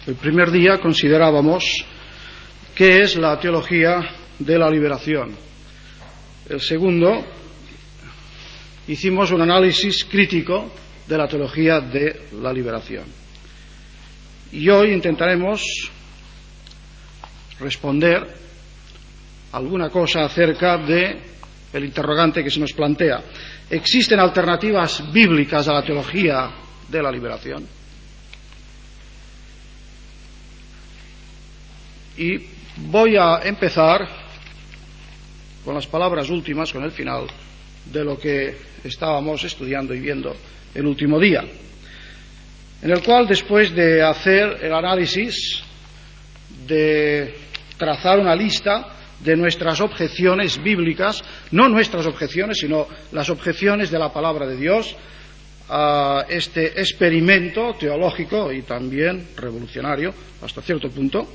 El primer día considerábamos qué es la teología de la liberación. El segundo, hicimos un análisis crítico de la teología de la liberación. Y hoy intentaremos responder alguna cosa acerca de el interrogante que se nos plantea. ¿Existen alternativas bíblicas a la teología de la liberación? Y voy a empezar con las palabras últimas, con el final de lo que estábamos estudiando y viendo el último día, en el cual, después de hacer el análisis, de trazar una lista de nuestras objeciones bíblicas, no nuestras objeciones, sino las objeciones de la palabra de Dios a este experimento teológico y también revolucionario hasta cierto punto,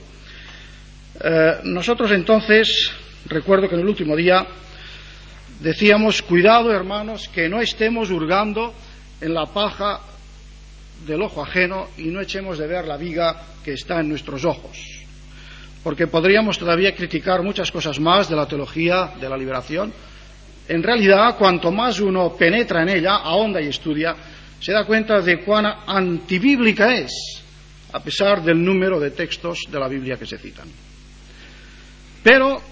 nosotros entonces, recuerdo que en el último día decíamos: cuidado, hermanos, que no estemos hurgando en la paja del ojo ajeno y no echemos de ver la viga que está en nuestros ojos, porque podríamos todavía criticar muchas cosas más de la teología de la liberación. En realidad, cuanto más uno penetra en ella, ahonda y estudia, se da cuenta de cuán antibíblica es, a pesar del número de textos de la Biblia que se citan. Pero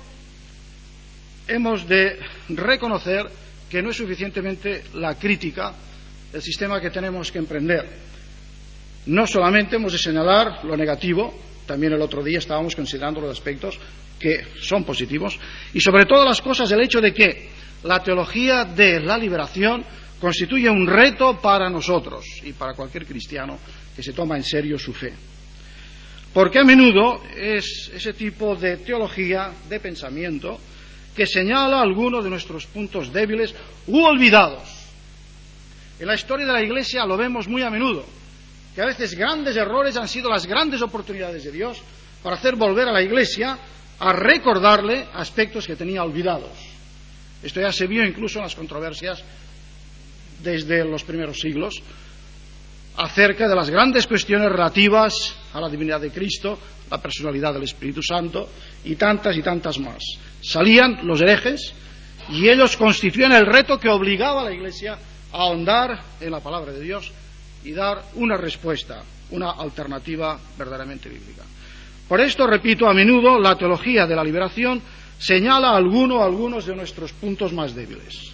hemos de reconocer que no es suficientemente la crítica del sistema que tenemos que emprender. No solamente hemos de señalar lo negativo, también el otro día estábamos considerando los aspectos que son positivos, y sobre todas las cosas el hecho de que la teología de la liberación constituye un reto para nosotros y para cualquier cristiano que se toma en serio su fe. Porque a menudo es ese tipo de teología, de pensamiento, que señala algunos de nuestros puntos débiles u olvidados. En la historia de la Iglesia lo vemos muy a menudo, que a veces grandes errores han sido las grandes oportunidades de Dios para hacer volver a la Iglesia a recordarle aspectos que tenía olvidados. Esto ya se vio incluso en las controversias desde los primeros siglos acerca de las grandes cuestiones relativas a la divinidad de Cristo, la personalidad del Espíritu Santo y tantas más. Salían los herejes y ellos constituían el reto que obligaba a la Iglesia a ahondar en la palabra de Dios y dar una respuesta, una alternativa verdaderamente bíblica. Por esto, repito, a menudo la teología de la liberación señala algunos de nuestros puntos más débiles.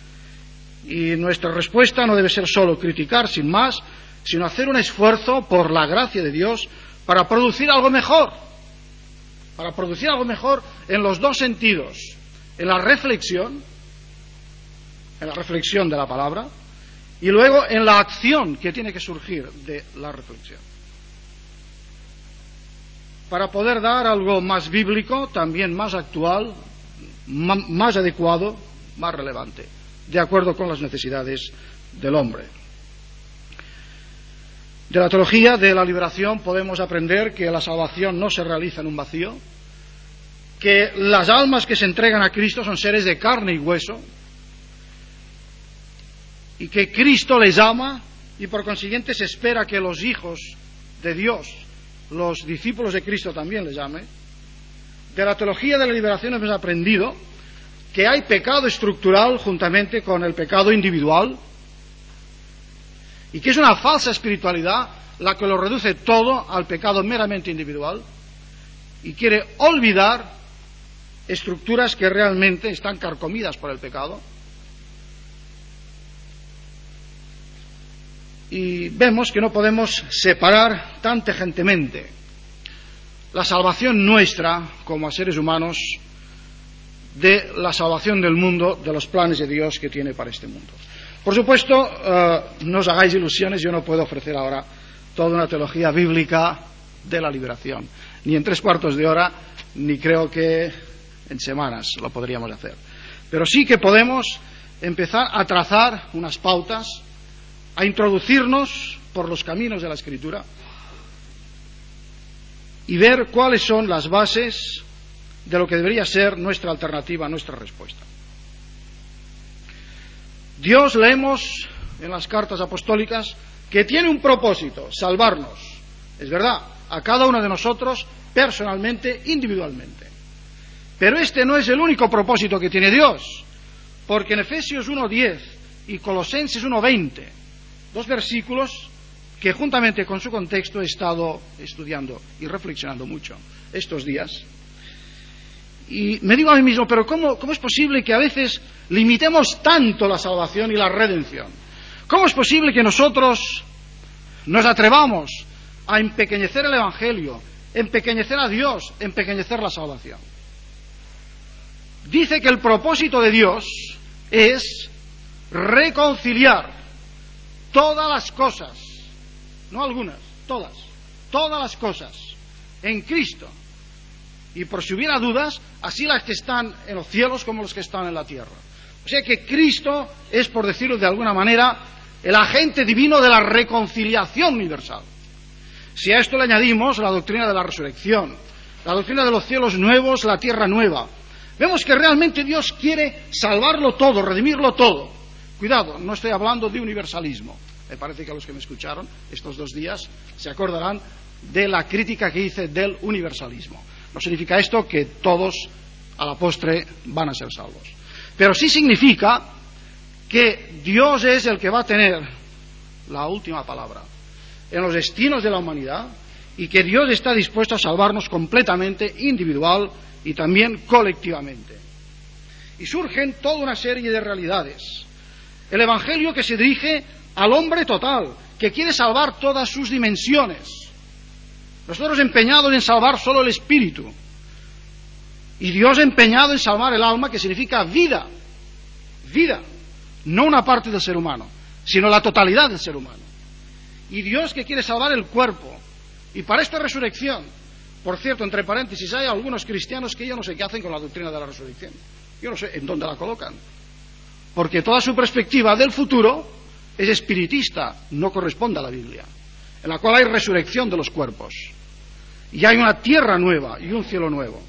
Y nuestra respuesta no debe ser solo criticar sin más, sino hacer un esfuerzo por la gracia de Dios para producir algo mejor. Para producir algo mejor en los dos sentidos: en la reflexión de la palabra, y luego en la acción que tiene que surgir de la reflexión, para poder dar algo más bíblico, también más actual, más adecuado, más relevante, de acuerdo con las necesidades del hombre. De la teología de la liberación podemos aprender que la salvación no se realiza en un vacío, que las almas que se entregan a Cristo son seres de carne y hueso, y que Cristo les ama, y por consiguiente se espera que los hijos de Dios, los discípulos de Cristo, también les amen. De la teología de la liberación hemos aprendido que hay pecado estructural juntamente con el pecado individual, y que es una falsa espiritualidad la que lo reduce todo al pecado meramente individual y quiere olvidar estructuras que realmente están carcomidas por el pecado. Y vemos que no podemos separar tan tajantemente la salvación nuestra como seres humanos de la salvación del mundo, de los planes de Dios que tiene para este mundo. Por supuesto, no os hagáis ilusiones, yo no puedo ofrecer ahora toda una teología bíblica de la liberación, ni en 3/4 de hora, ni creo que en semanas lo podríamos hacer. Pero sí que podemos empezar a trazar unas pautas, a introducirnos por los caminos de la Escritura y ver cuáles son las bases de lo que debería ser nuestra alternativa, nuestra respuesta. Dios, leemos en las cartas apostólicas, que tiene un propósito: salvarnos. es verdad, a cada uno de nosotros personalmente, individualmente. Pero este no es el único propósito que tiene Dios, porque en Efesios 1:10 y Colosenses 1:20, dos versículos que juntamente con su contexto he estado estudiando y reflexionando mucho estos días, y me digo a mí mismo, pero ¿cómo es posible que a veces limitemos tanto la salvación y la redención? ¿Cómo es posible que nosotros nos atrevamos a empequeñecer el Evangelio, empequeñecer a Dios, empequeñecer la salvación? Dice que el propósito de Dios es reconciliar todas las cosas, no algunas, todas las cosas, en Cristo. Y por si hubiera dudas, así las que están en los cielos como los que están en la tierra. O sea que Cristo es, por decirlo de alguna manera, el agente divino de la reconciliación universal. Si a esto le añadimos la doctrina de la resurrección, la doctrina de los cielos nuevos, la tierra nueva, vemos que realmente Dios quiere salvarlo todo, redimirlo todo. Cuidado, no estoy hablando de universalismo. Me parece que los que me escucharon estos 2 días se acordarán de la crítica que hice del universalismo. No significa esto que todos a la postre van a ser salvos. Pero sí significa que Dios es el que va a tener la última palabra en los destinos de la humanidad y que Dios está dispuesto a salvarnos completamente, individual y también colectivamente. Y surgen toda una serie de realidades. El Evangelio que se dirige al hombre total, que quiere salvar todas sus dimensiones. Nosotros empeñados en salvar solo el espíritu. Y Dios empeñado en salvar el alma, que significa vida. Vida. No una parte del ser humano, sino la totalidad del ser humano. Y Dios que quiere salvar el cuerpo. Y para esta resurrección, por cierto, entre paréntesis, hay algunos cristianos que yo no sé qué hacen con la doctrina de la resurrección. Yo no sé en dónde la colocan. Porque toda su perspectiva del futuro es espiritista, no corresponde a la Biblia, en la cual hay resurrección de los cuerpos. Y hay una tierra nueva y un cielo nuevo.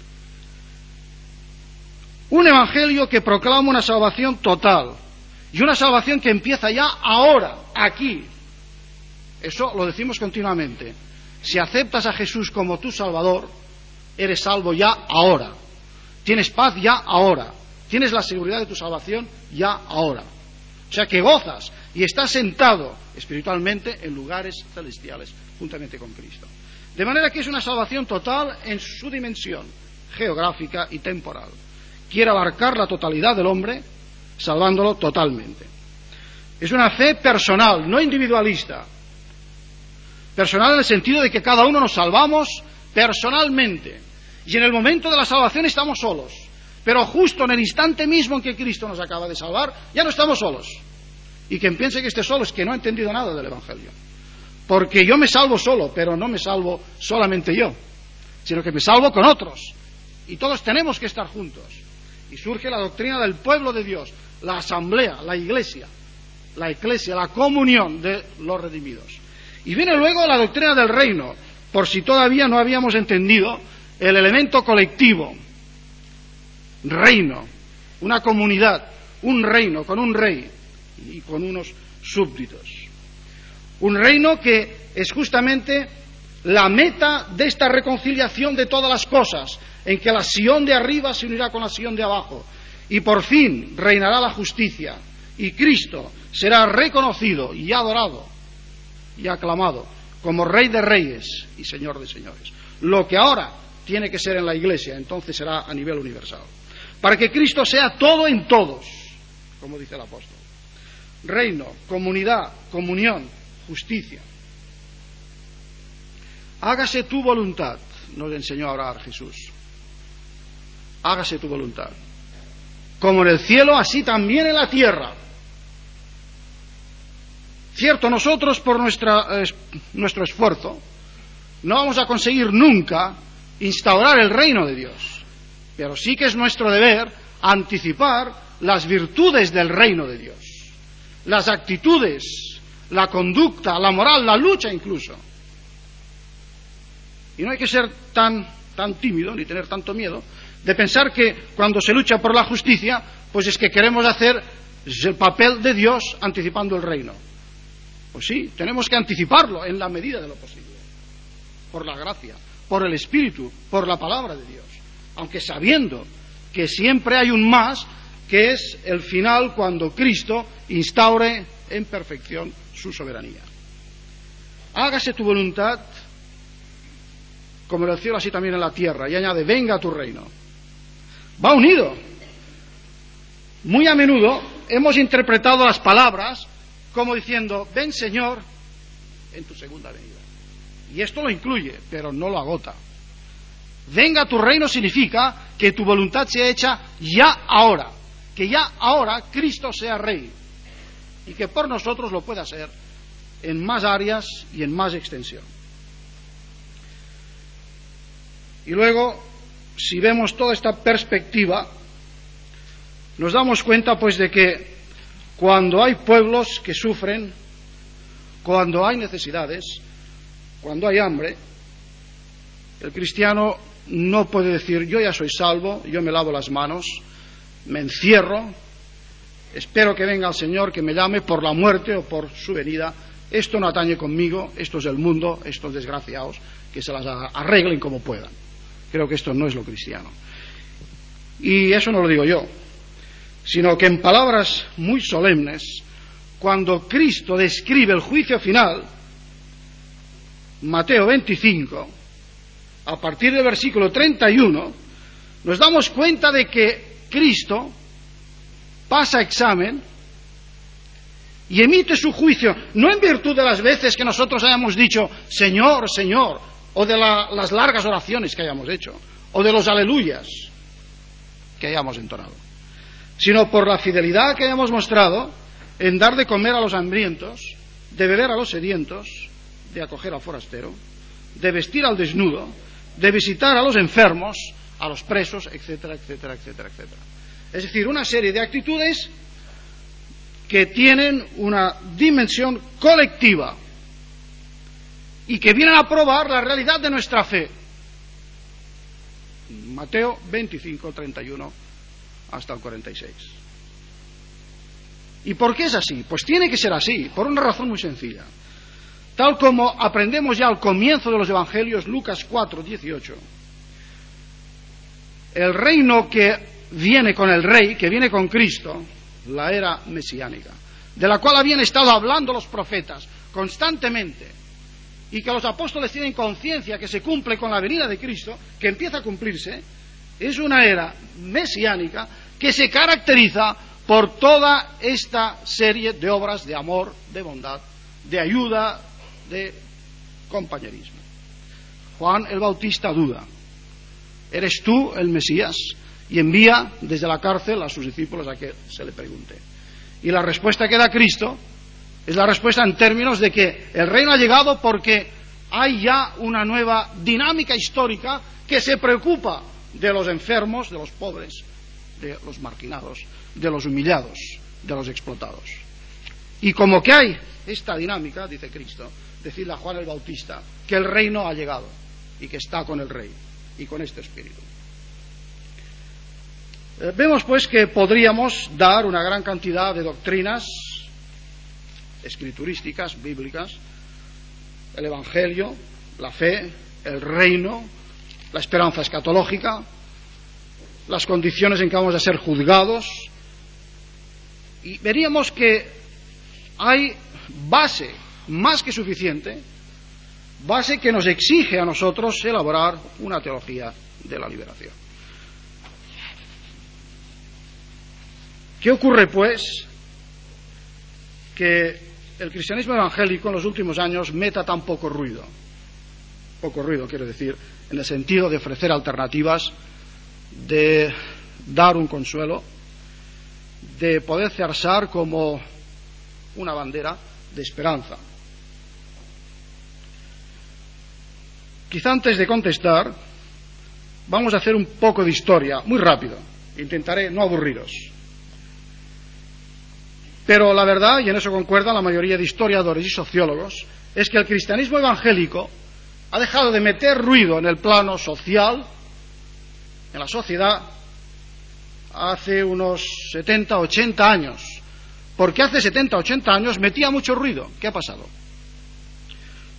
Un evangelio que proclama una salvación total. Y una salvación que empieza ya ahora, aquí. Eso lo decimos continuamente. Si aceptas a Jesús como tu Salvador, eres salvo ya ahora. Tienes paz ya ahora. Tienes la seguridad de tu salvación ya ahora. O sea que gozas y estás sentado espiritualmente en lugares celestiales juntamente con Cristo. De manera que es una salvación total en su dimensión geográfica y temporal. Quiere abarcar la totalidad del hombre, salvándolo totalmente. Es una fe personal, no individualista. Personal en el sentido de que cada uno nos salvamos personalmente. Y en el momento de la salvación estamos solos. Pero justo en el instante mismo en que Cristo nos acaba de salvar, ya no estamos solos. Y quien piense que esté solo es que no ha entendido nada del Evangelio. Porque yo me salvo solo, pero no me salvo solamente yo, sino que me salvo con otros. Y todos tenemos que estar juntos. Y surge la doctrina del pueblo de Dios, la asamblea, la iglesia, la comunión de los redimidos. Y viene luego la doctrina del reino, por si todavía no habíamos entendido el elemento colectivo. Reino, una comunidad, un reino con un rey y con unos súbditos. Un reino que es justamente la meta de esta reconciliación de todas las cosas, en que la Sión de arriba se unirá con la Sión de abajo y por fin reinará la justicia y Cristo será reconocido y adorado y aclamado como Rey de Reyes y Señor de Señores. Lo que ahora tiene que ser en la Iglesia, entonces será a nivel universal. Para que Cristo sea todo en todos, como dice el apóstol. Reino, comunidad, comunión, justicia. Hágase tu voluntad, nos enseñó a orar Jesús. Hágase tu voluntad. Como en el cielo, así también en la tierra. Cierto, nosotros por nuestro esfuerzo no vamos a conseguir nunca instaurar el reino de Dios, pero sí que es nuestro deber anticipar las virtudes del reino de Dios, las actitudes, la conducta, la moral, la lucha incluso. Y no hay que ser tan tímido ni tener tanto miedo de pensar que cuando se lucha por la justicia, pues es que queremos hacer el papel de Dios anticipando el reino. Pues sí, tenemos que anticiparlo en la medida de lo posible. por la gracia, por el Espíritu, por la palabra de Dios, aunque sabiendo que siempre hay un más, que es el final cuando Cristo instaure en perfección su soberanía. Hágase tu voluntad como en el cielo así también en la tierra, y añade, venga a tu reino. Va unido. Muy a menudo hemos interpretado las palabras como diciendo, ven Señor en tu segunda venida. Y esto lo incluye, pero no lo agota. Venga a tu reino significa que tu voluntad sea hecha ya ahora, que ya ahora Cristo sea Rey, y que por nosotros lo pueda ser en más áreas y en más extensión. Y luego, si vemos toda esta perspectiva, nos damos cuenta pues de que cuando hay pueblos que sufren, cuando hay necesidades, cuando hay hambre, el cristiano no puede decir, yo ya soy salvo, yo me lavo las manos, me encierro, espero que venga el Señor, que me llame por la muerte o por su venida, esto no atañe conmigo, esto es el mundo, estos desgraciados, que se las arreglen como puedan. Creo que esto no es lo cristiano. Y eso no lo digo yo, sino que en palabras muy solemnes, cuando Cristo describe el juicio final, Mateo 25, a partir del versículo 31, nos damos cuenta de que Cristo pasa examen y emite su juicio, no en virtud de las veces que nosotros hayamos dicho, Señor, Señor, o de las largas oraciones que hayamos hecho, o de los aleluyas que hayamos entonado, sino por la fidelidad que hayamos mostrado en dar de comer a los hambrientos, de beber a los sedientos, de acoger al forastero, de vestir al desnudo, de visitar a los enfermos, a los presos, etcétera, etcétera, etcétera, etcétera. Es decir, una serie de actitudes que tienen una dimensión colectiva y que vienen a probar la realidad de nuestra fe. Mateo 25, 31 hasta el 46. ¿Y por qué es así? Pues tiene que ser así, por una razón muy sencilla. Tal como aprendemos ya al comienzo de los Evangelios, Lucas 4, 18. El reino que viene con el Rey, que viene con Cristo, la era mesiánica, de la cual habían estado hablando los profetas constantemente, y que los apóstoles tienen conciencia que se cumple con la venida de Cristo, que empieza a cumplirse, es una era mesiánica que se caracteriza por toda esta serie de obras de amor, de bondad, de ayuda, de compañerismo. Juan el Bautista duda, ¿eres tú el Mesías? Y envía desde la cárcel a sus discípulos a que se le pregunte. Y la respuesta que da Cristo es la respuesta en términos de que el reino ha llegado porque hay ya una nueva dinámica histórica que se preocupa de los enfermos, de los pobres, de los marginados, de los humillados, de los explotados. Y como que hay esta dinámica, dice Cristo, decirle a Juan el Bautista que el reino ha llegado y que está con el Rey y con este espíritu. Vemos pues que podríamos dar una gran cantidad de doctrinas escriturísticas, bíblicas, el Evangelio, la fe, el reino, la esperanza escatológica, las condiciones en que vamos a ser juzgados, y veríamos que hay base más que suficiente, base que nos exige a nosotros elaborar una teología de la liberación. ¿Qué ocurre, pues, que el cristianismo evangélico en los últimos años meta tan poco ruido? Poco ruido, quiero decir, en el sentido de ofrecer alternativas, de dar un consuelo, de poder zarzar como una bandera de esperanza. Quizá antes de contestar, vamos a hacer un poco de historia, muy rápido. Intentaré no aburriros. Pero la verdad, y en eso concuerdan la mayoría de historiadores y sociólogos, es que el cristianismo evangélico ha dejado de meter ruido en el plano social, en la sociedad, hace unos 70, 80 años. Porque hace 70, 80 años metía mucho ruido. ¿Qué ha pasado?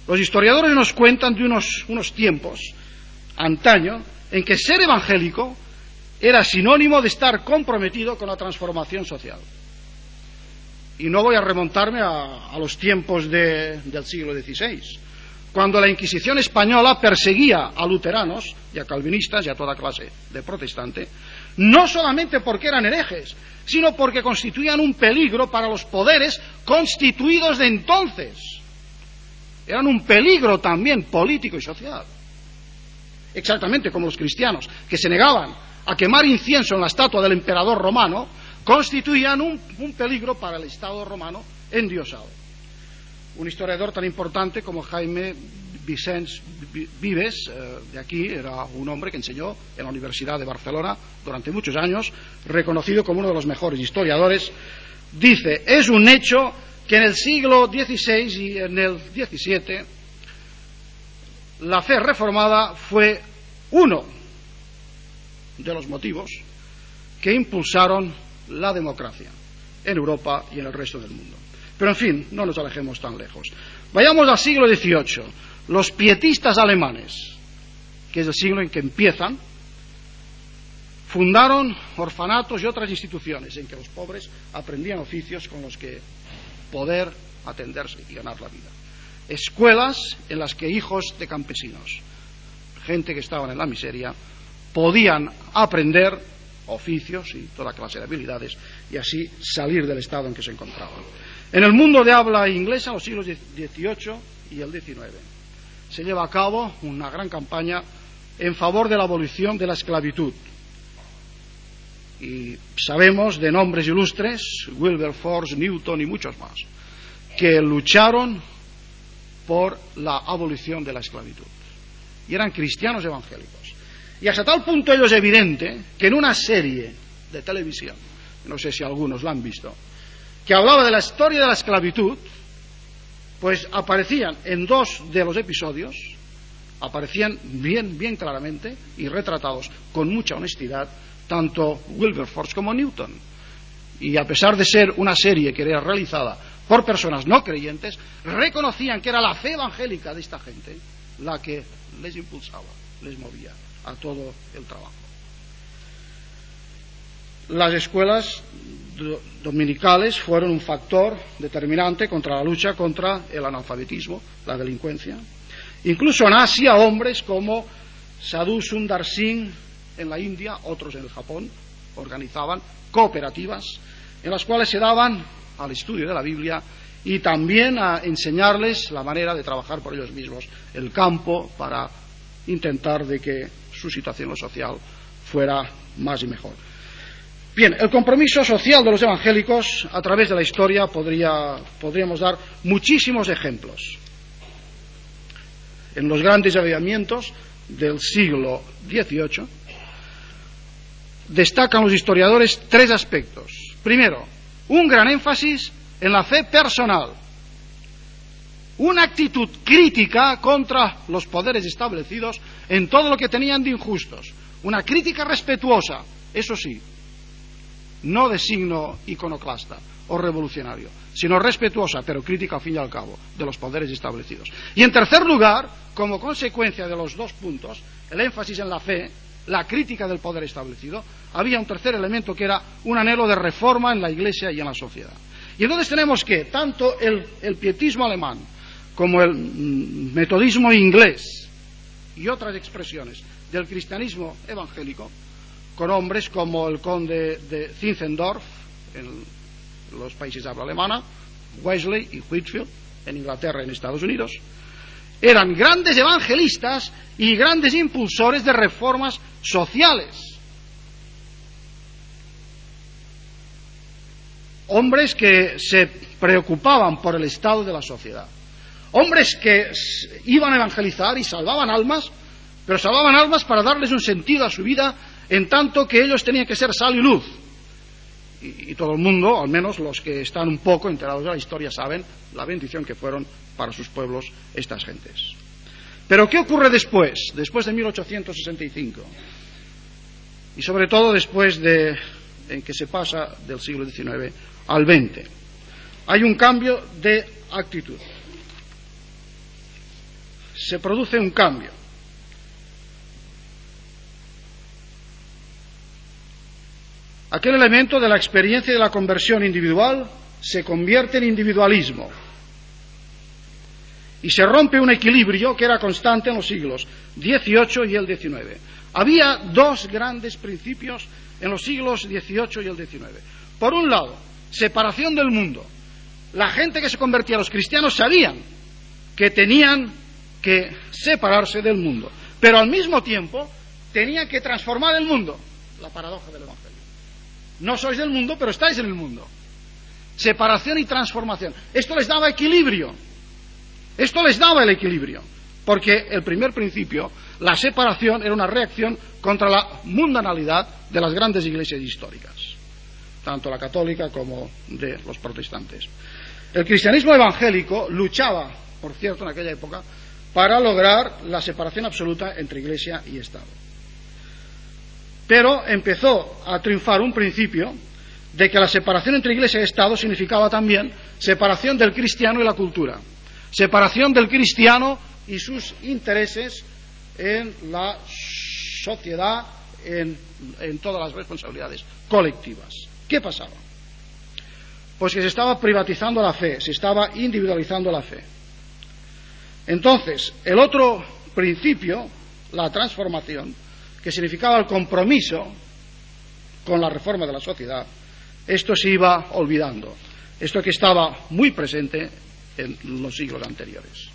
Los historiadores nos cuentan de unos tiempos, antaño, en que ser evangélico era sinónimo de estar comprometido con la transformación social. Y no voy a remontarme a los tiempos del siglo XVI, cuando la Inquisición española perseguía a luteranos y a calvinistas y a toda clase de protestante, no solamente porque eran herejes, sino porque constituían un peligro para los poderes constituidos de entonces. Eran un peligro también político y social. Exactamente como los cristianos, que se negaban a quemar incienso en la estatua del emperador romano, constituían un peligro para el Estado romano endiosado. Un historiador tan importante como Jaime Vicens Vives, de aquí, era un hombre que enseñó en la Universidad de Barcelona durante muchos años, reconocido como uno de los mejores historiadores, dice: es un hecho que en el siglo XVI y en el XVII la fe reformada fue uno de los motivos que impulsaron la democracia en Europa y en el resto del mundo. Pero en fin, no nos alejemos tan lejos. Vayamos al siglo XVIII. Los pietistas alemanes, que es el siglo en que empiezan, fundaron orfanatos y otras instituciones en que los pobres aprendían oficios con los que poder atenderse y ganar la vida. Escuelas en las que hijos de campesinos, gente que estaban en la miseria, podían aprender oficios y toda clase de habilidades y así salir del estado en que se encontraban. En el mundo de habla inglesa, en los siglos XVIII y el XIX, se lleva a cabo una gran campaña en favor de la abolición de la esclavitud. Y sabemos de nombres ilustres, Wilberforce, Newton y muchos más, que lucharon por la abolición de la esclavitud. Y eran cristianos evangélicos. Y hasta tal punto ello es evidente que en una serie de televisión, no sé si algunos la han visto, que hablaba de la historia de la esclavitud, pues aparecían en 2 de los episodios, aparecían bien claramente y retratados con mucha honestidad tanto Wilberforce como Newton. Y a pesar de ser una serie que era realizada por personas no creyentes, reconocían que era la fe evangélica de esta gente la que les impulsaba, les movía a todo el trabajo. Las escuelas dominicales fueron un factor determinante contra la lucha contra el analfabetismo, la delincuencia. Incluso en Asia, hombres como Sadhu Sundar Singh en la India, otros en el Japón, organizaban cooperativas en las cuales se daban al estudio de la Biblia y también a enseñarles la manera de trabajar por ellos mismos el campo para intentar de que su situación social fuera más y mejor. Bien, el compromiso social de los evangélicos a través de la historia podríamos dar muchísimos ejemplos. En los grandes avivamientos del siglo XVIII destacan los historiadores 3 aspectos. Primero, un gran énfasis en la fe personal, una actitud crítica contra los poderes establecidos en todo lo que tenían de injustos, una crítica respetuosa, eso sí, no de signo iconoclasta o revolucionario, sino respetuosa, pero crítica al fin y al cabo, de los poderes establecidos. Y en tercer lugar, como consecuencia de los 2 puntos, el énfasis en la fe, la crítica del poder establecido, había un tercer elemento que era un anhelo de reforma en la Iglesia y en la sociedad. Y entonces tenemos que tanto el pietismo alemán como el metodismo inglés y otras expresiones del cristianismo evangélico, con hombres como el conde de Zinzendorf en los países de habla alemana, Wesley y Whitefield en Inglaterra y en Estados Unidos, eran grandes evangelistas y grandes impulsores de reformas sociales. Hombres que se preocupaban por el estado de la sociedad. Hombres que iban a evangelizar y salvaban almas, pero salvaban almas para darles un sentido a su vida, en tanto que ellos tenían que ser sal y luz. Y todo el mundo, al menos los que están un poco enterados de la historia, saben la bendición que fueron para sus pueblos estas gentes. Pero ¿qué ocurre después de 1865? Y sobre todo después en que se pasa del siglo XIX al XX. Hay un cambio de actitud. se produce un cambio. Aquel elemento de la experiencia de la conversión individual se convierte en individualismo y se rompe un equilibrio que era constante en los siglos XVIII y el XIX. Había dos grandes principios en los siglos XVIII y el XIX. Por un lado, separación del mundo. La gente que se convertía, los cristianos, sabían que tenían que separarse del mundo, pero al mismo tiempo tenían que transformar el mundo. La paradoja del Evangelio. No sois del mundo, pero estáis en el mundo. Separación y transformación. Esto les daba equilibrio. Esto les daba el equilibrio, porque el primer principio, la separación, era una reacción contra la mundanalidad de las grandes iglesias históricas, tanto la católica como de los protestantes. El cristianismo evangélico luchaba, por cierto, en aquella época, para lograr la separación absoluta entre iglesia y Estado. Pero empezó a triunfar un principio de que la separación entre iglesia y Estado significaba también separación del cristiano y la cultura, separación del cristiano y sus intereses en la sociedad, en todas las responsabilidades colectivas. ¿Qué pasaba? Pues que se estaba privatizando la fe, se estaba individualizando la fe. Entonces, el otro principio, la transformación, que significaba el compromiso con la reforma de la sociedad, esto se iba olvidando. Esto que estaba muy presente en los siglos anteriores.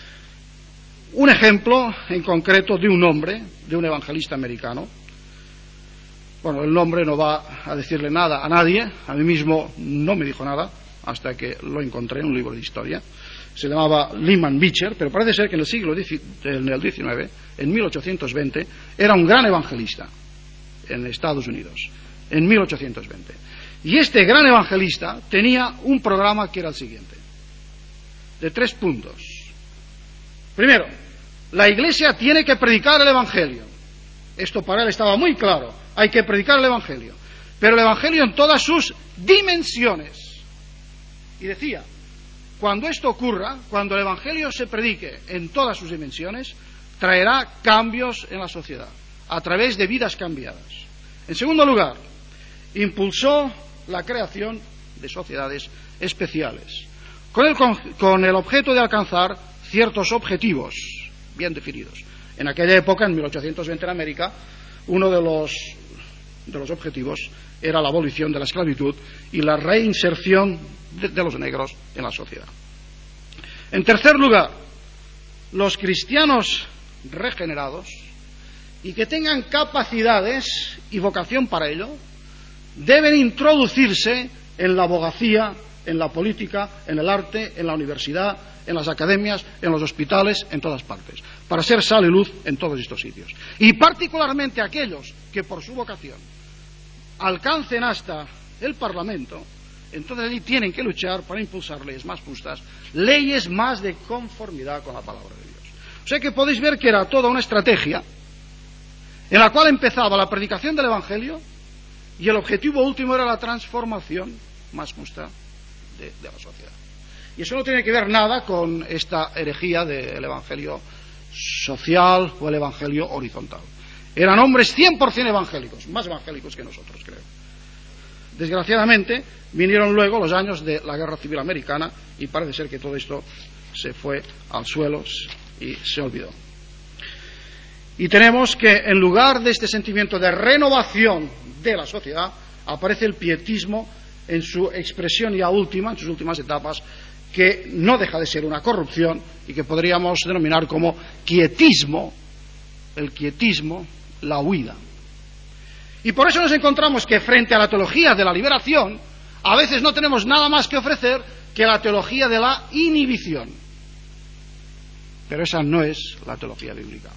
Un ejemplo en concreto de un hombre, de un evangelista americano. Bueno, el nombre no va a decirle nada a nadie, a mí mismo no me dijo nada hasta que lo encontré en un libro de historia. Se llamaba Lyman Beecher, pero parece ser que en el siglo XIX, en 1820, era un gran evangelista en Estados Unidos, en 1820. Y este gran evangelista tenía un programa que era el siguiente, de 3 puntos. Primero, la Iglesia tiene que predicar el Evangelio. Esto para él estaba muy claro, hay que predicar el Evangelio, pero el Evangelio en todas sus dimensiones. Y decía, cuando esto ocurra, cuando el Evangelio se predique en todas sus dimensiones, traerá cambios en la sociedad, a través de vidas cambiadas. En segundo lugar, impulsó la creación de sociedades especiales, con el objeto de alcanzar ciertos objetivos bien definidos. En aquella época, en 1820 en América, uno de los objetivos era la abolición de la esclavitud y la reinserción de los negros en la sociedad. En tercer lugar, los cristianos regenerados y que tengan capacidades y vocación para ello deben introducirse en la abogacía, en la política, en el arte, en la universidad, en las academias, en los hospitales, en todas partes, para ser sal y luz en todos estos sitios. Y particularmente aquellos que por su vocación alcancen hasta el Parlamento, entonces allí tienen que luchar para impulsar leyes más justas, leyes más de conformidad con la palabra de Dios. O sea que podéis ver que era toda una estrategia en la cual empezaba la predicación del Evangelio y el objetivo último era la transformación más justa de la sociedad. Y eso no tiene que ver nada con esta herejía del Evangelio social o el Evangelio horizontal. Eran hombres 100% evangélicos, más evangélicos que nosotros, creo. Desgraciadamente, vinieron luego los años de la Guerra Civil Americana y parece ser que todo esto se fue al suelo y se olvidó. Y tenemos que, en lugar de este sentimiento de renovación de la sociedad, aparece el pietismo en su expresión ya última, en sus últimas etapas, que no deja de ser una corrupción y que podríamos denominar como quietismo, el quietismo, la huida. Y por eso nos encontramos que frente a la teología de la liberación, a veces no tenemos nada más que ofrecer que la teología de la inhibición. Pero esa no es la teología bíblica.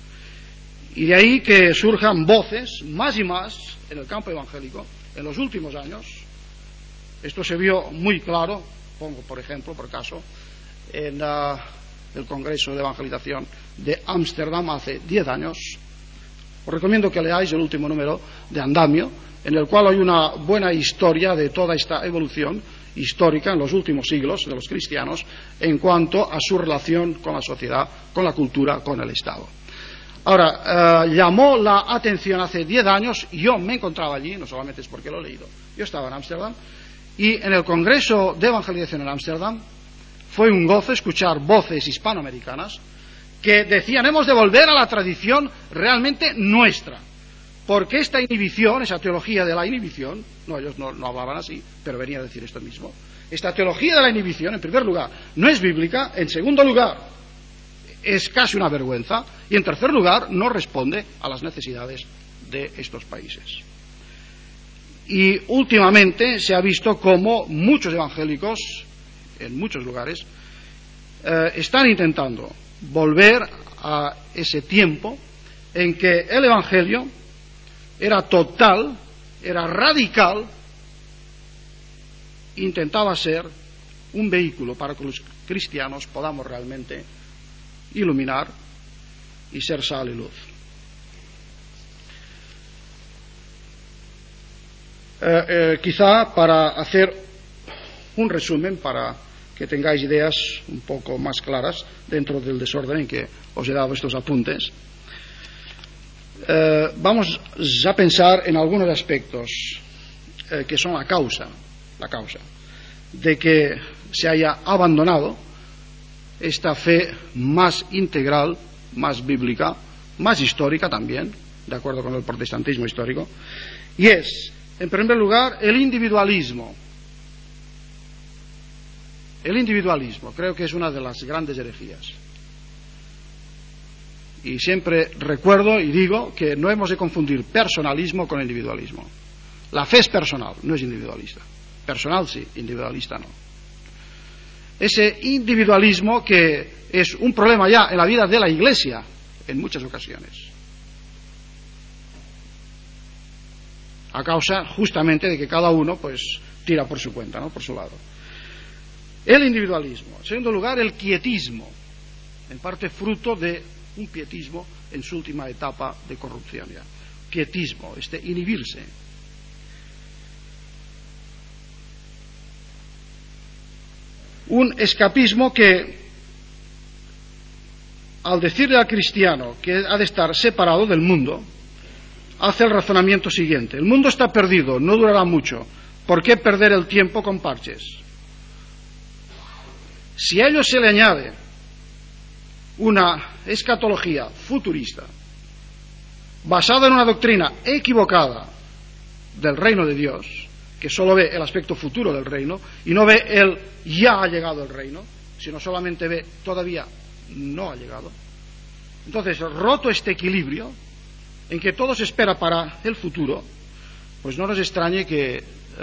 Y de ahí que surjan voces más y más en el campo evangélico en los últimos años. Esto se vio muy claro, pongo por ejemplo, por caso, en el Congreso de Evangelización de Ámsterdam hace 10 años. Os recomiendo que leáis el último número de Andamio, en el cual hay una buena historia de toda esta evolución histórica en los últimos siglos de los cristianos en cuanto a su relación con la sociedad, con la cultura, con el Estado. Ahora, llamó la atención hace 10 años, yo me encontraba allí, no solamente es porque lo he leído, yo estaba en Ámsterdam, y en el Congreso de Evangelización en Ámsterdam fue un gozo escuchar voces hispanoamericanas que decían: hemos de volver a la tradición realmente nuestra, porque esta inhibición, esa teología de la inhibición, no, ellos no hablaban así, pero venía a decir esto mismo, esta teología de la inhibición, en primer lugar, no es bíblica, en segundo lugar, es casi una vergüenza, y en tercer lugar, no responde a las necesidades de estos países. Y últimamente se ha visto cómo muchos evangélicos, en muchos lugares, están intentando volver a ese tiempo en que el Evangelio era total, era radical, intentaba ser un vehículo para que los cristianos podamos realmente iluminar y ser sal y luz. Quizá para hacer un resumen, para que tengáis ideas un poco más claras dentro del desorden en que os he dado estos apuntes, vamos a pensar en algunos aspectos que son la causa de que se haya abandonado esta fe más integral, más bíblica, más histórica también, de acuerdo con el protestantismo histórico, y es, en primer lugar, el individualismo. El individualismo creo que es una de las grandes herejías. Y siempre recuerdo y digo que no hemos de confundir personalismo con individualismo. La fe es personal, no es individualista. Personal sí, individualista no. Ese individualismo que es un problema ya en la vida de la Iglesia en muchas ocasiones, a causa justamente de que cada uno pues tira por su cuenta, ¿no? Por su lado. El individualismo. En segundo lugar, el quietismo, en parte fruto de un pietismo en su última etapa de corrupción ya. Pietismo, inhibirse. Un escapismo que, al decirle al cristiano que ha de estar separado del mundo, hace el razonamiento siguiente: el mundo está perdido, no durará mucho, ¿por qué perder el tiempo con parches? Si a ello se le añade una escatología futurista basada en una doctrina equivocada del reino de Dios, que solo ve el aspecto futuro del reino y no ve el ya ha llegado el reino, sino solamente ve todavía no ha llegado, entonces, roto este equilibrio en que todo se espera para el futuro, pues no nos extrañe que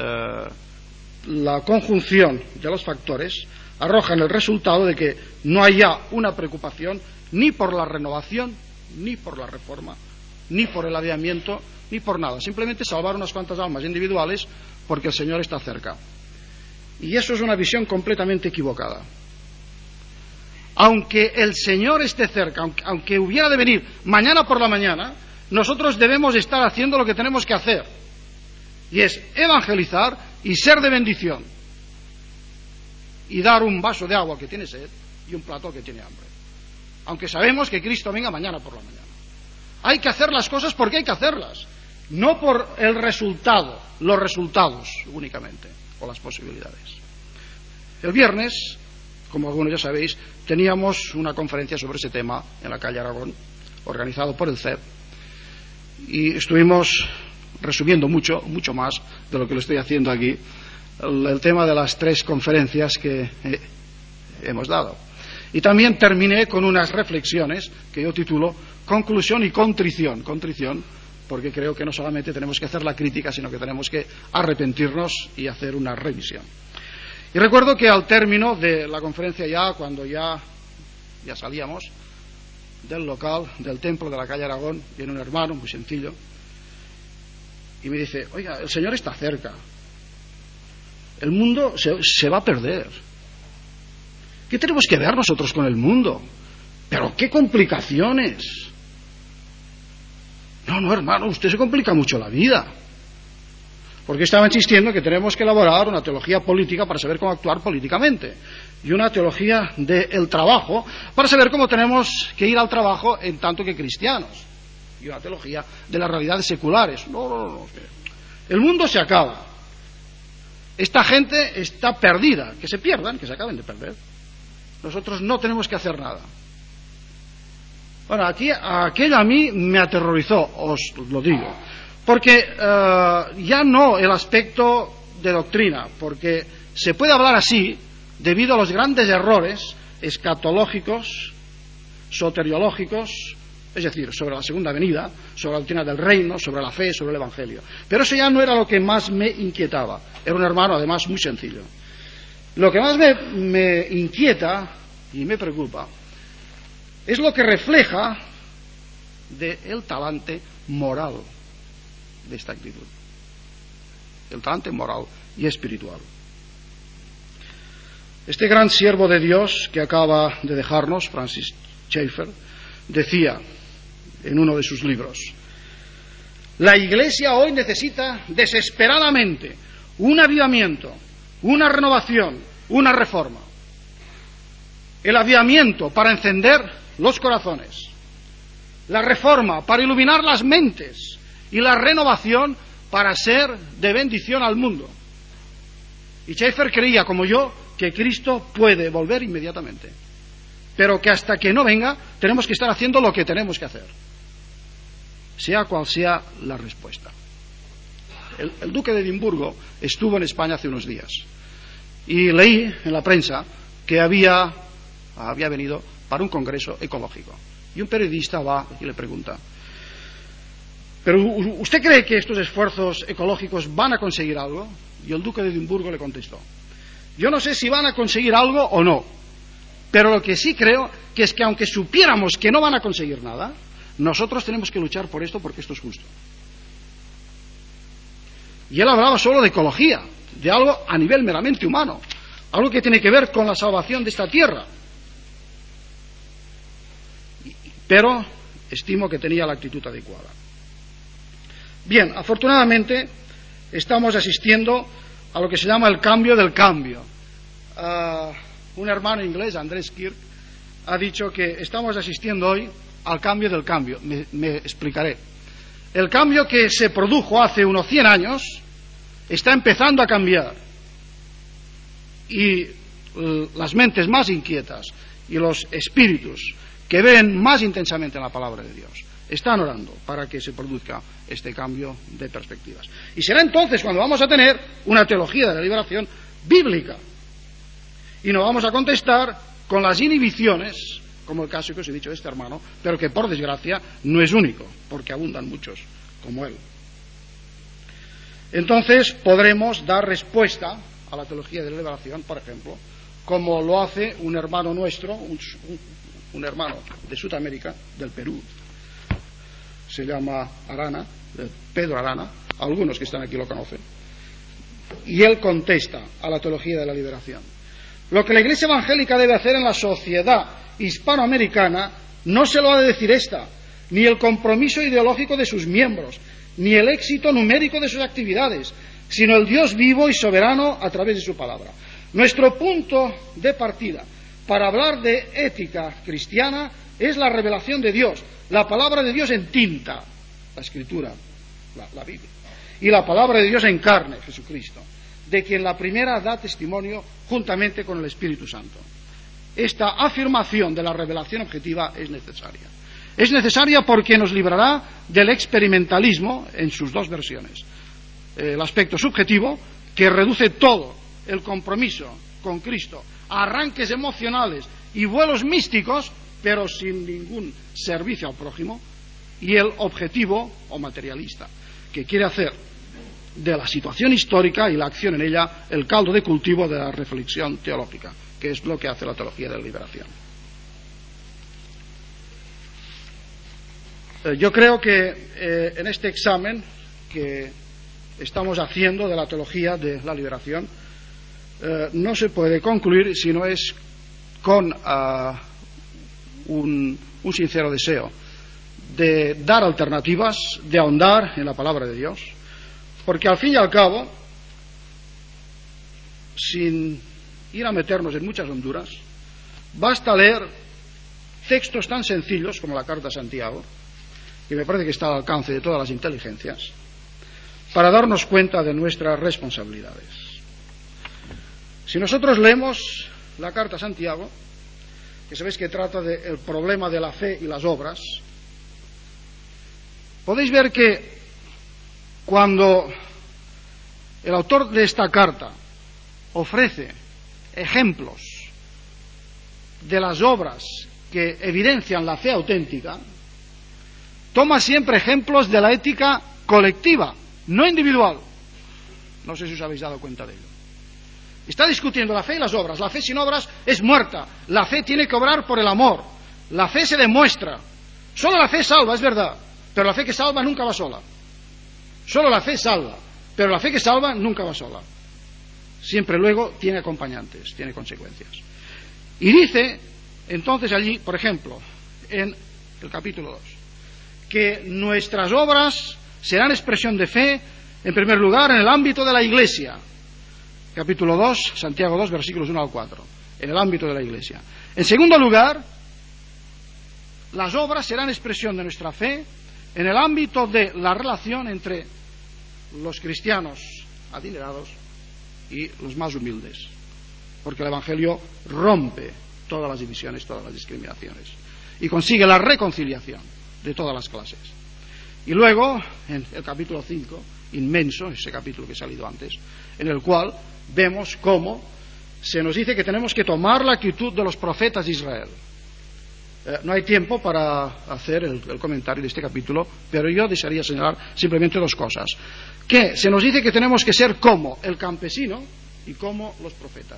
la conjunción de los factores arrojan el resultado de que no hay ya una preocupación ni por la renovación, ni por la reforma, ni por el aviamiento, ni por nada. Simplemente salvar unas cuantas almas individuales porque el Señor está cerca. Y eso es una visión completamente equivocada. Aunque el Señor esté cerca, aunque hubiera de venir mañana por la mañana, nosotros debemos estar haciendo lo que tenemos que hacer. Y es evangelizar y ser de bendición. Y dar un vaso de agua que tiene sed y un plato que tiene hambre. Aunque sabemos que Cristo venga mañana por la mañana. Hay que hacer las cosas porque hay que hacerlas. No por el resultado, los resultados únicamente, o las posibilidades. El viernes, como algunos ya sabéis, teníamos una conferencia sobre ese tema en la calle Aragón, organizado por el CEP, y estuvimos resumiendo mucho más de lo que lo estoy haciendo aquí, el tema de las 3 conferencias que hemos dado. Y también terminé con unas reflexiones que yo titulo Conclusión y Contrición. Contrición, porque creo que no solamente tenemos que hacer la crítica, sino que tenemos que arrepentirnos y hacer una revisión. Y recuerdo que al término de la conferencia, cuando ya salíamos del local, del templo de la calle Aragón, viene un hermano muy sencillo y me dice: oiga, el Señor está cerca, el mundo se va a perder. ¿Qué tenemos que ver nosotros con el mundo? Pero qué complicaciones. No, hermano, usted se complica mucho la vida. porque estaba insistiendo que tenemos que elaborar una teología política para saber cómo actuar políticamente, y una teología del trabajo para saber cómo tenemos que ir al trabajo en tanto que cristianos, y una teología de las realidades seculares. No. El mundo se acaba. Esta gente está perdida. Que se pierdan, que se acaben de perder. Nosotros no tenemos que hacer nada. Bueno, aquello a mí me aterrorizó, os lo digo. Porque ya no el aspecto de doctrina, porque se puede hablar así debido a los grandes errores escatológicos, soteriológicos, es decir, sobre la segunda venida, sobre la doctrina del reino, sobre la fe, sobre el evangelio. Pero eso ya no era lo que más me inquietaba. Era un hermano, además, muy sencillo. Lo que más me inquieta y me preocupa es lo que refleja del talante moral de esta actitud. El talante moral y espiritual. Este gran siervo de Dios que acaba de dejarnos, Francis Schaeffer, decía en uno de sus libros: la Iglesia hoy necesita desesperadamente un avivamiento, una renovación, una reforma. El avivamiento para encender los corazones, la reforma para iluminar las mentes y la renovación para ser de bendición al mundo. Y Schaeffer creía, como yo, que Cristo puede volver inmediatamente, pero que hasta que no venga tenemos que estar haciendo lo que tenemos que hacer, sea cual sea la respuesta. El duque de Edimburgo estuvo en España hace unos días y leí en la prensa que había venido para un congreso ecológico, y un periodista va y le pregunta: ¿pero usted cree que estos esfuerzos ecológicos van a conseguir algo? Y el duque de Edimburgo le contestó: yo no sé si van a conseguir algo o no, pero lo que sí creo que es que aunque supiéramos que no van a conseguir nada, nosotros tenemos que luchar por esto porque esto es justo. Y él hablaba solo de ecología, de algo a nivel meramente humano, algo que tiene que ver con la salvación de esta tierra. Pero estimo que tenía la actitud adecuada. Bien, afortunadamente estamos asistiendo a lo que se llama el cambio del cambio. Un hermano inglés, Andrés Kirk, ha dicho que estamos asistiendo hoy al cambio del cambio. Me explicaré. El cambio que se produjo hace unos 100 años está empezando a cambiar. Y las mentes más inquietas y los espíritus que ven más intensamente en la palabra de Dios están orando para que se produzca este cambio de perspectivas. Y será entonces cuando vamos a tener una teología de la liberación bíblica. Y no vamos a contestar con las inhibiciones, como el caso que os he dicho de este hermano, pero que por desgracia no es único, porque abundan muchos como él. Entonces podremos dar respuesta a la teología de la liberación, por ejemplo, como lo hace un hermano nuestro, un hermano de Sudamérica, del Perú, se llama Arana, Pedro Arana, algunos que están aquí lo conocen, y él contesta a la teología de la liberación. Lo que la Iglesia evangélica debe hacer en la sociedad hispanoamericana no se lo ha de decir esta, ni el compromiso ideológico de sus miembros, ni el éxito numérico de sus actividades, sino el Dios vivo y soberano a través de su palabra. Nuestro punto de partida para hablar de ética cristiana es la revelación de Dios, la palabra de Dios en tinta, la Escritura, la Biblia, y la palabra de Dios en carne, Jesucristo, de quien la primera da testimonio juntamente con el Espíritu Santo. Esta afirmación de la revelación objetiva es necesaria. Es necesaria porque nos librará del experimentalismo en sus dos versiones. El aspecto subjetivo, que reduce todo el compromiso con Cristo a arranques emocionales y vuelos místicos, pero sin ningún servicio al prójimo, y el objetivo o materialista, que quiere hacer de la situación histórica y la acción en ella el caldo de cultivo de la reflexión teológica, que es lo que hace la teología de la liberación. Yo creo que en este examen que estamos haciendo de la teología de la liberación no se puede concluir si no es con un sincero deseo de dar alternativas, de ahondar en la palabra de Dios, Porque al fin y al cabo, sin ir a meternos en muchas honduras, basta leer textos tan sencillos como la Carta a Santiago, que me parece que está al alcance de todas las inteligencias, para darnos cuenta de nuestras responsabilidades. Si nosotros leemos la Carta a Santiago, que sabéis que trata del problema de la fe y las obras, podéis ver que cuando el autor de esta carta ofrece ejemplos de las obras que evidencian la fe auténtica, toma siempre ejemplos de la ética colectiva, no individual. No sé si os habéis dado cuenta de ello. Está discutiendo la fe y las obras. La fe sin obras es muerta. La fe tiene que obrar por el amor. La fe se demuestra. Solo la fe salva, es verdad, pero la fe que salva nunca va sola. Solo la fe salva, pero la fe que salva nunca va sola. Siempre luego tiene acompañantes, tiene consecuencias. Y dice, entonces allí, por ejemplo, en el capítulo 2, que nuestras obras serán expresión de fe, en primer lugar, en el ámbito de la Iglesia. Capítulo 2, Santiago 2, versículos 1 al 4, en el ámbito de la Iglesia. En segundo lugar, las obras serán expresión de nuestra fe en el ámbito de la relación entre los cristianos adinerados y los más humildes, porque el Evangelio rompe todas las divisiones, todas las discriminaciones, y consigue la reconciliación de todas las clases. Y luego, en el capítulo 5, inmenso, ese capítulo que he salido antes, en el cual vemos cómo se nos dice que tenemos que tomar la actitud de los profetas de Israel. No hay tiempo para hacer el comentario de este capítulo, pero yo desearía señalar simplemente dos cosas. Que se nos dice que tenemos que ser como el campesino y como los profetas.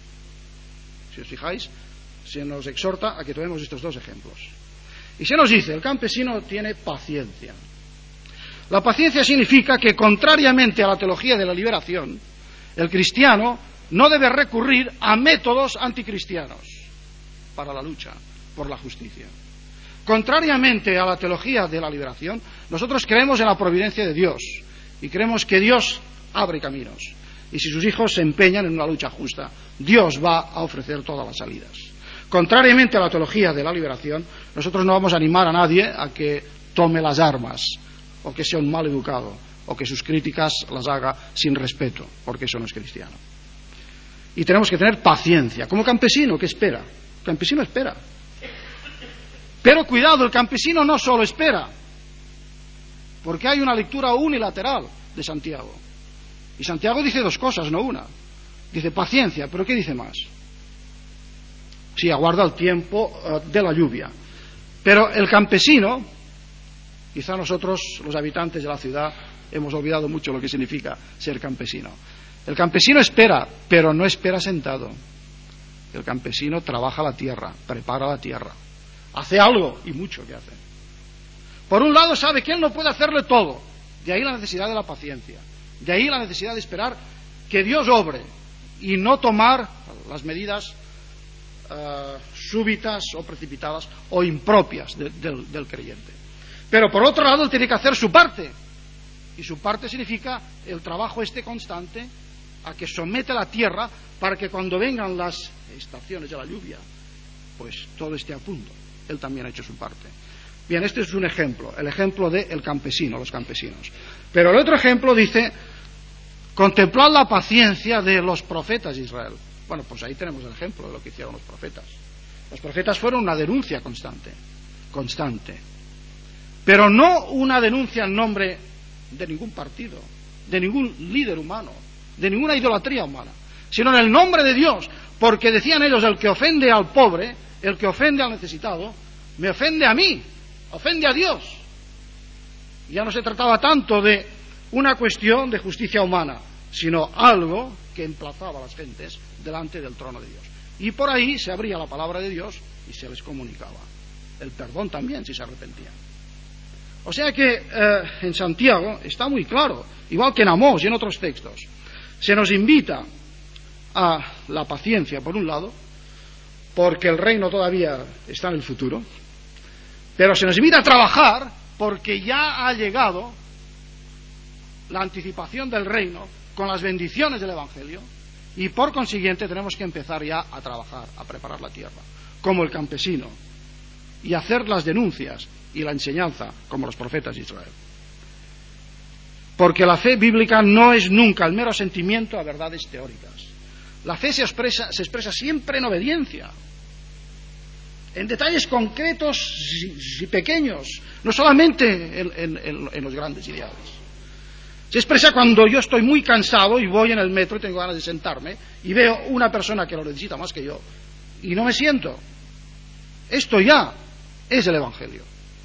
Si os fijáis, se nos exhorta a que tomemos estos dos ejemplos. Y se nos dice, el campesino tiene paciencia. La paciencia significa que, contrariamente a la teología de la liberación, el cristiano no debe recurrir a métodos anticristianos para la lucha por la justicia. Contrariamente a la teología de la liberación, nosotros creemos en la providencia de Dios y creemos que Dios abre caminos. Y si sus hijos se empeñan en una lucha justa, Dios va a ofrecer todas las salidas. Contrariamente a la teología de la liberación, nosotros no vamos a animar a nadie a que tome las armas, o que sea un mal educado, o que sus críticas las haga sin respeto, porque eso no es cristiano. Y tenemos que tener paciencia, como campesino que espera. El campesino espera. Pero cuidado, el campesino no solo espera, porque hay una lectura unilateral de Santiago. Y Santiago dice dos cosas, no una. Dice paciencia, pero ¿qué dice más? Sí, aguarda el tiempo de la lluvia. Pero el campesino, quizá nosotros, los habitantes de la ciudad, hemos olvidado mucho lo que significa ser campesino. El campesino espera, pero no espera sentado. El campesino trabaja la tierra, prepara la tierra, hace algo, y mucho que hace. Por un lado sabe que él no puede hacerle todo, de ahí la necesidad de la paciencia, de ahí la necesidad de esperar que Dios obre y no tomar las medidas súbitas o precipitadas o impropias del creyente. Pero por otro lado él tiene que hacer su parte, y su parte significa el trabajo constante a que somete la tierra para que cuando vengan las estaciones de la lluvia, pues todo esté a punto. Él también ha hecho su parte. Bien, este es un ejemplo, el ejemplo del campesino, los campesinos. Pero el otro ejemplo dice, contemplad la paciencia de los profetas de Israel. Bueno, pues ahí tenemos el ejemplo de lo que hicieron los profetas. Los profetas fueron una denuncia constante, pero no una denuncia en nombre de ningún partido, de ningún líder humano, de ninguna idolatría humana, sino en el nombre de Dios, porque decían ellos, el que ofende al pobre, el que ofende al necesitado, me ofende a mí, ofende a Dios. Ya no se trataba tanto de una cuestión de justicia humana, sino algo que emplazaba a las gentes delante del trono de Dios. Y por ahí se abría la palabra de Dios y se les comunicaba el perdón también si se arrepentían. O sea que en Santiago está muy claro, igual que en Amós y en otros textos, se nos invita a la paciencia por un lado, porque el reino todavía está en el futuro, pero se nos invita a trabajar porque ya ha llegado la anticipación del reino con las bendiciones del Evangelio, y por consiguiente tenemos que empezar ya a trabajar, a preparar la tierra, como el campesino, y hacer las denuncias y la enseñanza como los profetas de Israel. Porque la fe bíblica no es nunca el mero sentimiento a verdades teóricas. La fe se expresa siempre en obediencia, en detalles concretos y pequeños, no solamente en los grandes ideales. Se expresa cuando yo estoy muy cansado y voy en el metro y tengo ganas de sentarme y veo una persona que lo necesita más que yo y no me siento. Esto ya es el Evangelio.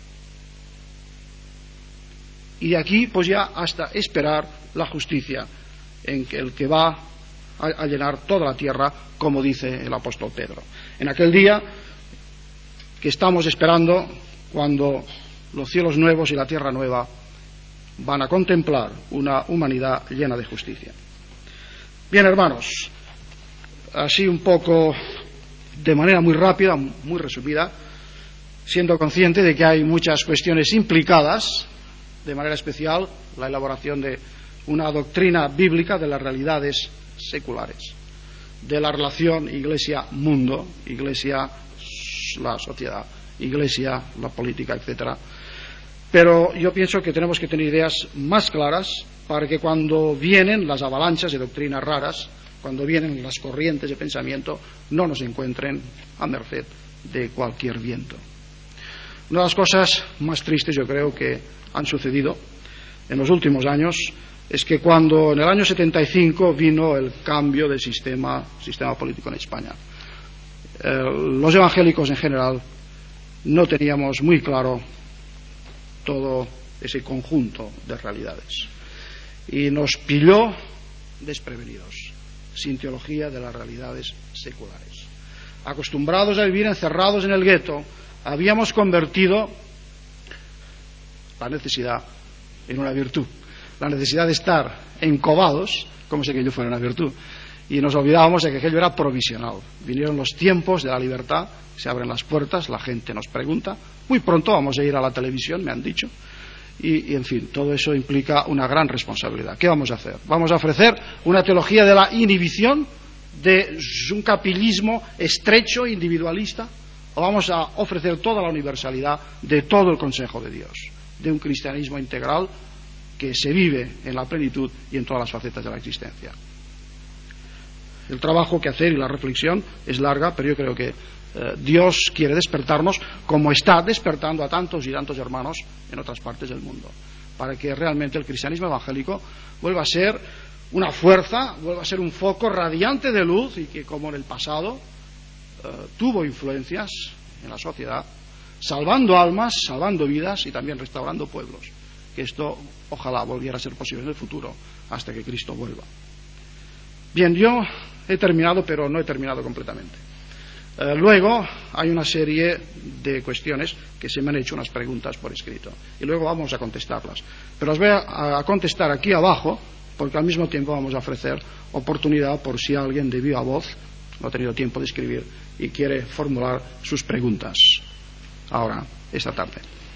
Y de aquí pues ya hasta esperar la justicia en que el que va a llenar toda la tierra, como dice el apóstol Pedro. En aquel día que estamos esperando, cuando los cielos nuevos y la tierra nueva van a contemplar una humanidad llena de justicia. Bien, hermanos, así un poco de manera muy rápida, muy resumida, siendo consciente de que hay muchas cuestiones implicadas, de manera especial la elaboración de una doctrina bíblica de las realidades seculares, de la relación Iglesia-mundo, Iglesia-la sociedad, Iglesia-la política, etcétera. Pero yo pienso que tenemos que tener ideas más claras para que cuando vienen las avalanchas de doctrinas raras, cuando vienen las corrientes de pensamiento, no nos encuentren a merced de cualquier viento. Una de las cosas más tristes, yo creo, que han sucedido en los últimos años es que cuando en el año 75 vino el cambio del sistema político en España, los evangélicos en general no teníamos muy claro todo ese conjunto de realidades y nos pilló desprevenidos, sin teología de las realidades seculares. Acostumbrados a vivir encerrados en el gueto, habíamos convertido la necesidad en una virtud, la necesidad de estar encobados como si aquello fuera una virtud, y nos olvidábamos de que aquello era provisional. Vinieron los tiempos de la libertad, se abren las puertas, la gente nos pregunta, muy pronto vamos a ir a la televisión, me han dicho, y en fin, todo eso implica una gran responsabilidad. ¿Qué vamos a hacer? ¿Vamos a ofrecer una teología de la inhibición, de un capilismo estrecho, individualista, o vamos a ofrecer toda la universalidad de todo el consejo de Dios, de un cristianismo integral que se vive en la plenitud y en todas las facetas de la existencia? El trabajo que hacer y la reflexión es larga, pero yo creo que Dios quiere despertarnos, como está despertando a tantos y tantos hermanos en otras partes del mundo, para que realmente el cristianismo evangélico vuelva a ser una fuerza, vuelva a ser un foco radiante de luz, y que, como en el pasado, tuvo influencias en la sociedad, salvando almas, salvando vidas y también restaurando pueblos. Que esto ojalá volviera a ser posible en el futuro, hasta que Cristo vuelva. Bien, yo he terminado, pero no he terminado completamente. Luego hay una serie de cuestiones que se me han hecho unas preguntas por escrito, y luego vamos a contestarlas. Pero las voy a contestar aquí abajo, porque al mismo tiempo vamos a ofrecer oportunidad por si alguien de viva voz no ha tenido tiempo de escribir y quiere formular sus preguntas ahora, esta tarde.